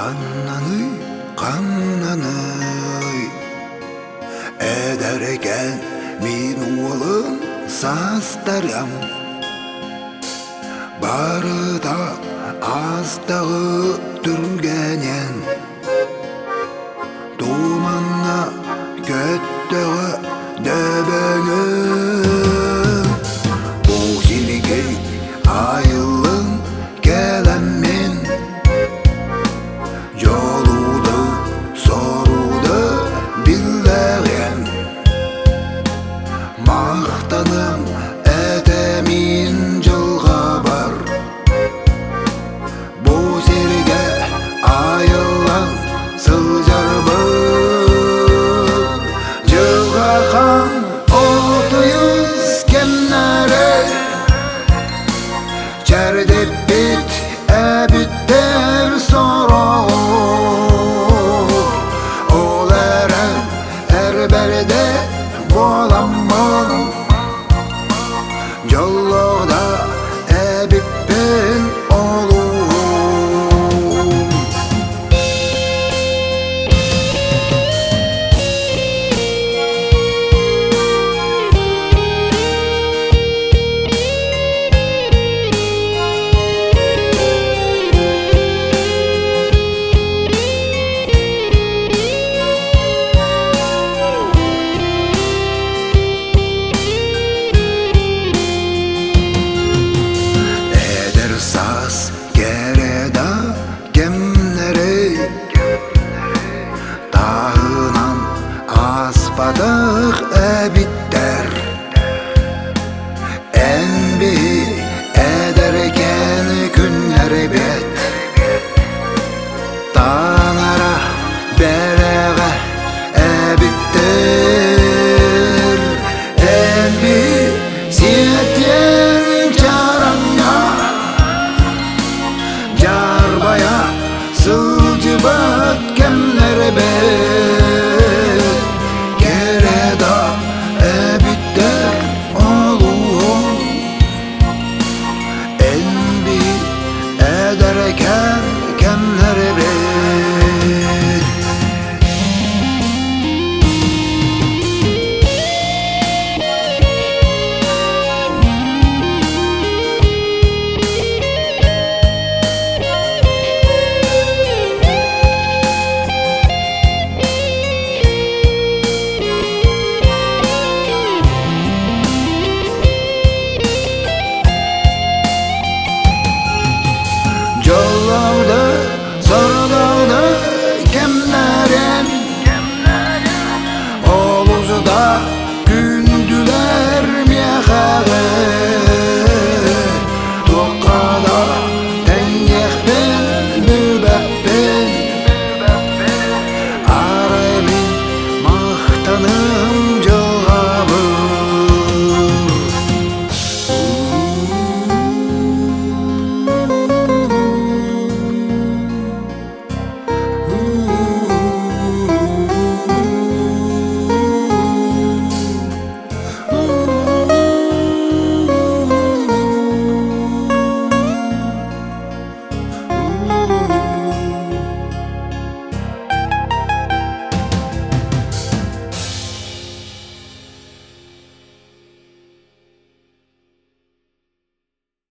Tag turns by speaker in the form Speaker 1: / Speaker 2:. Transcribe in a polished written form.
Speaker 1: Қаннаны Эдерген мен уылын састарам Бары да астағы түргенен Думанна көттігі дөбеңі Бұл жерге айылын келем мен Жолуды, соруды білдеген Мақтаным әтемін жылға бар Бұл жерге айылын сылжар бір Жылға қан отыз кемнәрі Чәрдеп бет әбіттер сорау Ол әрбәрде боламын Жоллықта әбіппен олуым Тағынан аспадық әбіттер Әнбе әдерген күнлер бет